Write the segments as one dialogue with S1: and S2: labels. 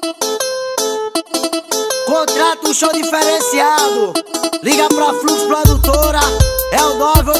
S1: Contrato um show diferenciado. Liga pra Flux Produtora. É o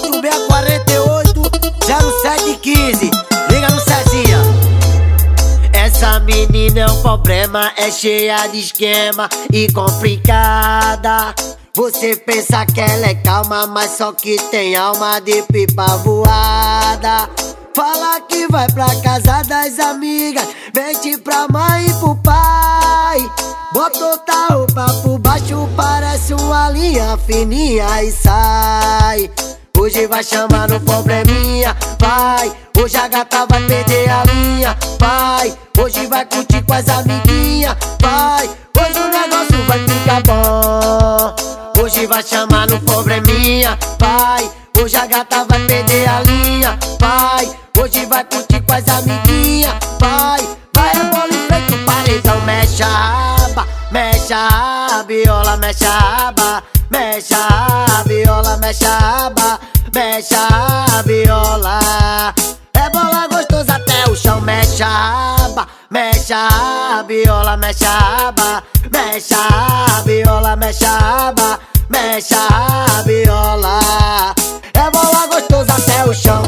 S1: 986480715. Liga no Cezinha. Essa menina é um problema, é cheia de esquema e complicada. Você pensa que ela é calma, mas só que tem alma de pipa voada. Fala que vai pra casa das amigas, mente pra mãe e pro pai. Botou a roupa por baixo, parece uma linha fininha e sai. Hoje vai chamar no probleminha, vai. Hoje a gata vai perder a linha, vai. Hoje vai curtir com as amiguinhas, vai. Hoje o negócio vai ficar bom. Hoje vai chamar no probleminha, vai. Hoje a gata vai perder a linha, vai. Hoje vai curtir com as amiguinhas, vai. Vai rebola em frente o paredão, mexe a aba, mexe a viola, mexe a aba, mexe a viola, mexe a aba, mexe a viola. É bola gostosa até o chão, mexe a aba, mexe a viola, mexe a aba, mexe a viola, mexe a aba, mexe a viola. É bola gostosa até o chão.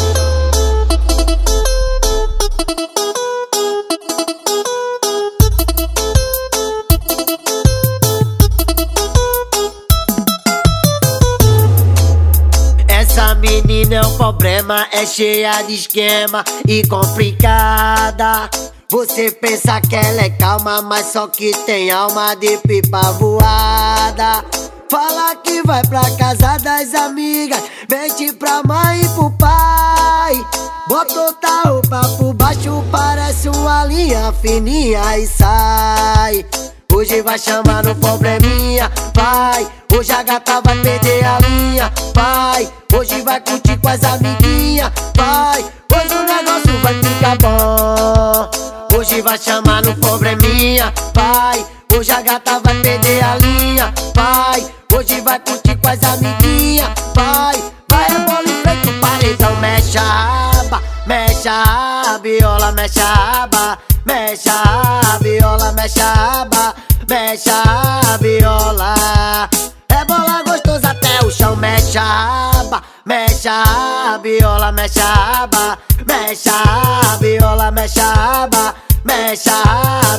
S1: Essa menina é um problema, é cheia de esquema e complicada. Você pensa que ela é calma, mas só que tem alma de pipa voada. Fala que vai pra casa das amigas, mente pra mãe e pro pai. Botou a roupa por baixo, parece uma linha fininha e sai. Hoje vai chamar no probleminha, vai. Hoje a gata vai perder a linha, vai. Hoje vai curtir com as amiguinhas, vai. Hoje o negócio vai ficar bom. Hoje vai chamar no probleminha, vai. Hoje a gata vai perder a linha, vai. Hoje vai curtir com as amiguinhas, vai. Vai rebola em frente o paredão, mexe a aba, mexe a viola, mexe a aba, mexe a viola, mexe a aba, mexe a viola. É bola gostosa até o chão, mexe a aba, mexe a viola, mexe a aba, mexe a viola, mexe a aba, mexe a